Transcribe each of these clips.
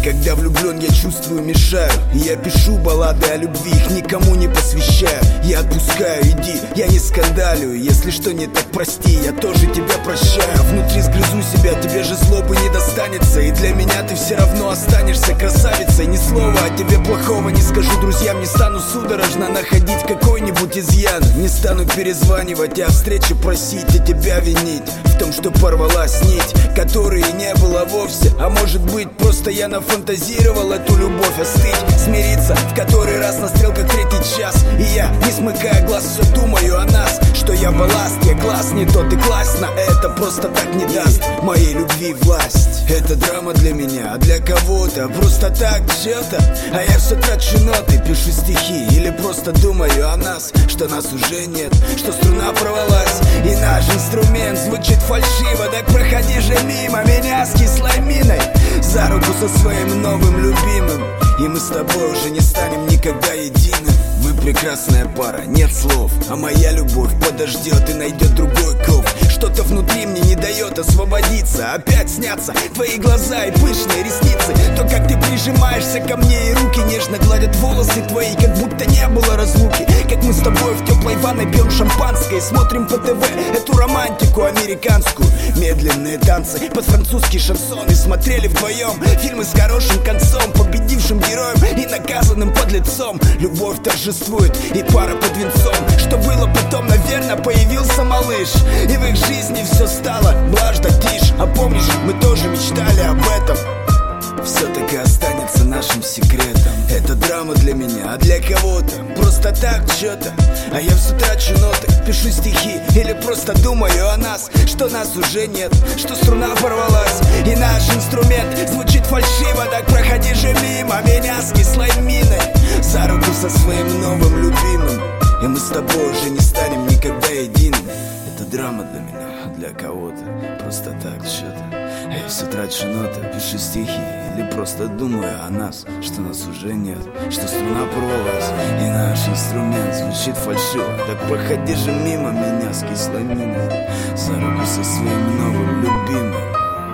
Когда влюблен, я чувствую, мешаю. И я пишу баллады о любви, их никому не посвящаю. Я отпускаю, иди, я не скандалю. Если что не так, прости, я тоже тебя прощаю. Внутри сгрызу себя, тебе же злобы не достанется. И для меня ты все равно останешься красавицей. Ни слова о тебе плохого не скажу друзьям. Не стану судорожно находить какой-нибудь изъян. Не стану перезванивать, а встречу просить и тебя винить в том, что порвалась нить, которой не было вовсе. А может быть, просто я нафантазировал эту любовь. Остыть, смириться, в который раз на стрелках 3-й час. И я, не смыкая глаз, все думаю о нас. Что я балласт, я глаз не тот и классно. Это просто так не даст моей любви власть. Это драма для меня, а для кого-то просто так что-то. А я все трачу ноты, пишу стихи или просто думаю о нас. Что нас уже нет, что струна порвалась. И наш инструмент звучит фальшиво. Так проходи же мимо меня с кислой миной, за руку со своим новым любимым. И мы с тобой уже не станем никогда единым. Мы прекрасная пара, нет слов. А моя любовь подождет и найдет другой кров. Что-то внутри мне не дает освободиться. Опять снятся твои глаза и пышные ресницы. То, как ты прижимаешься ко мне, и руки нежно гладят волосы твои, как будто не было разлуки. Как мы с тобой в теплой ванной пьем шампанское и смотрим по ТВ эту романтику американскую. Медленные танцы под французский шансон. И смотрели вдвоем фильмы с хорошим концом, победившим героем и наказанным подлецом. Любовь торжествует и пара под венцом. Что было потом, наверное, появился малыш. И в их жизни все стало влажно, тишь. А помнишь, мы тоже мечтали об этом. Все-таки останется нашим секретом. Это драма для меня, а для кого-то просто так что-то. А я все трачу ноты, пишу стихи или просто думаю о нас. Что нас уже нет, что струна порвалась. И наш инструмент звучит фальшиво. Так проходи же мимо меня с кислой миной, за руку со своим новым любимым. И мы с тобой уже не станем никогда единым. Это драма для меня, а для кого-то просто так что-то. А я все трачу ноты, пишу стихи или просто думаю о нас. Что нас уже нет, что струна порвалась. И наш инструмент звучит фальшиво. Так проходи же мимо меня с кислой миной, за руку со своим новым любимым.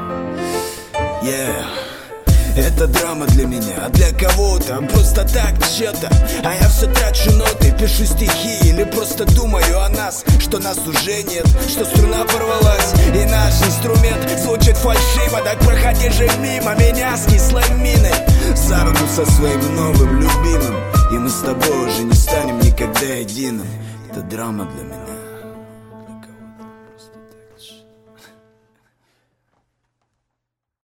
Yeah. Это драма для меня, а для кого-то просто так что-то. А я все трачу ноты, пишу стихи или просто думаю о нас. Что нас уже нет, что струна порвалась. И наш инструмент звучит фальшиво. Так проходи же мимо меня с кислой миной, за руку со своим новым любимым. И мы с тобой уже не станем никогда единым. Это драма для меня, для кого-то просто так.